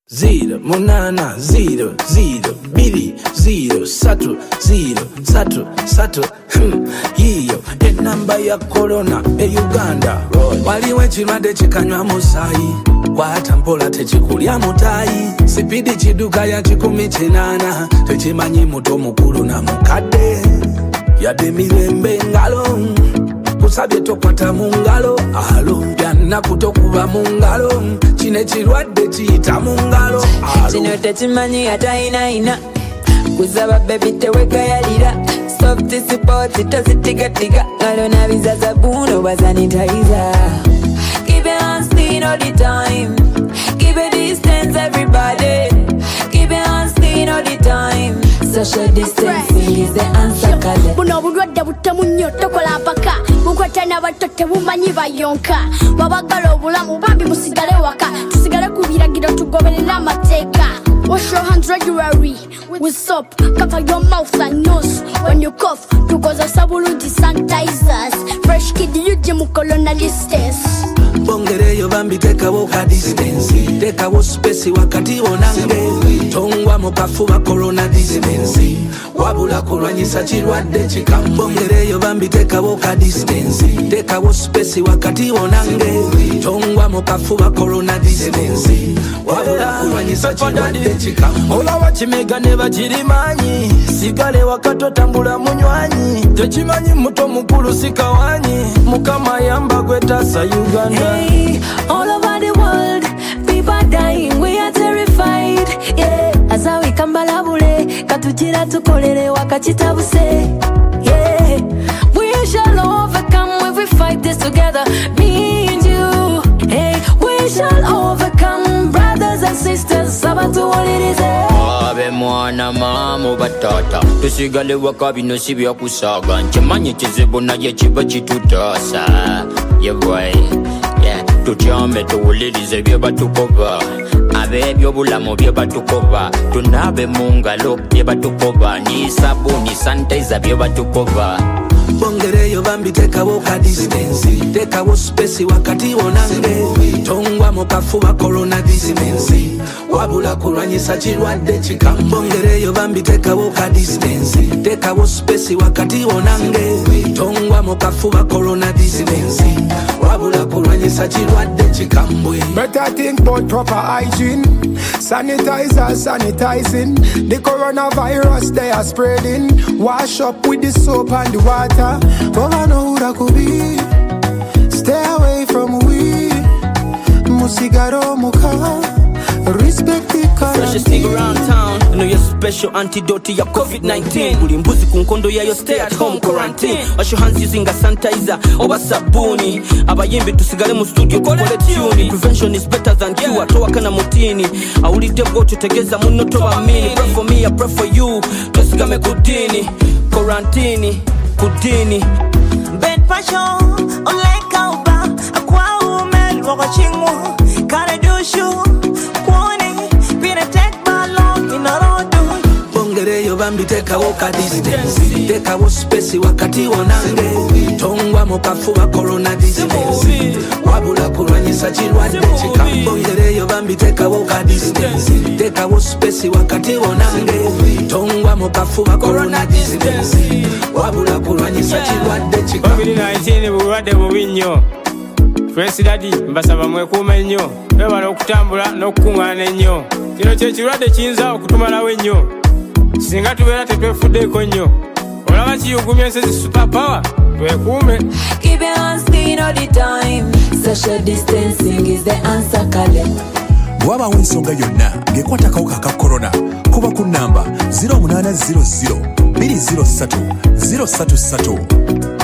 0 munana 0 0 2 0 3 0 3 3 hiyo enamba ya corona Uganda waliwe chimade chikanywa musayi kwata mpola techikulya mutayi sipidi chiduka ya 19 techimanyi muto mukulu na mukadde yade mirembe ngalo kusabye tokwata mungalo alo yanna kutokuba mungalo chine chirwadde chiyita mungalo alo chino techimanyi ataina kuzaba baby tewegayalira soft support tozitiga ngalo na bizaza buno bazanitizer keep your hands clean all the time keep a distance everybody keep your hands clean all the time social distancing is the answer kale buno bulwadde butemu nnyo tokola mpaka mukwatana batotte bumanyi bayonka babagala obulamu bambi musigale waka tusigale ku biragiro tugoberera amateeka. Wash your hands regularly with soap. Cover your mouth and nose when you cough. Because of sabuluti sanitizers. Fresh kid yuji mukolona distance. Bongere yo bambi teka woka distance. Teka wo space wakati wonange. Tongwa mukafuba corona distance. Wabula kulwanyisa chirwadde chikam. Bongere yo bambi teka woka distance. Teka wo space wakati wonange. Tongwa mukafuba corona distance. Wabula kulwanyisa chirwadde chikam. Ola wachimega neba chirimanyi. Sigale wakato tambula munywanyi. Techimanyi muto mukulu sikawanyi. Mukama yamba gwetasa Uganda. Hey, all over the world, people dying, we are terrified. Yeah, as we kambalabule, katujira tukolere wakachitabuse. Yeah, we shall overcome if we fight this together, me and you. Hey, we shall overcome, brothers and sisters. Sabatu what it is. Abe mwana mamu batata, tusigale wakabino sibya kusaga. Nchimanyi chizibu na ye chiba chitutasa. Yeah boy. Tutyambe tuwulirize bye batukoba abebyo bulamu bye batukoba tunabe mungalo bye batukoba ni sabuni sanitizer bye batukoba Bongereyo bambi teka woka distance teka wo space wakati wonange tongwa mukafuba corona distance wabula kulwanyisa chirwadde chikam Bongereyo bambi teka woka distance teka wo space wakati wonange tongwa mukafuba corona distance wabula kulwanyisa chirwadde chikambwe. Better think about proper hygiene. Sanitizer, sanitizing. The coronavirus they are spreading. Wash up with the soap and the water. Governor who that could be. Stay away from weed. Musigaro muka. Respect the freshest nigga around town. I know your special antidote to your COVID-19. Ulimbuzi kunkondo ya yo stay at home quarantine. Wash your hands using a sanitizer oba sabuni. Abayimbi tusigale mu studio kole tune. Prevention is better than cure. Toa kana mutini. Awulite bwo tutegeza muno toba mini. Pray for me, I pray for you. Tusigame kudini. Quarantine, kudini. Bed passion, oleka uba. Akwa umel wakachingu. Kare dushu. Bongereyo bambi teka woka distance teka wo space wakati wonange tongwa mukafuba corona distance wabula kulwanyisa chirwadde chikam Bongereyo bambi teka woka distance teka wo space wakati wonange tongwa mukafuba corona distance wabula kulwanyisa chirwadde chikam COVID-19 bulwadde bubi nnyo. First daddy mbasaba mwekuuma nnyo webala okutambula n'okukuŋŋaana ennyo kino kye kirwadde kiyinza okutumalawo ennyo singa tubeera tetwefuddeeko nnyo olaba kiyugumya ensezi superpower twekuume. Keep your hands clean all the time. Social distancing is the answer kale. Bw'abaawo ensonga yonna ng'ekwata akawuka ka corona kuba ku nnamba 0800 203 033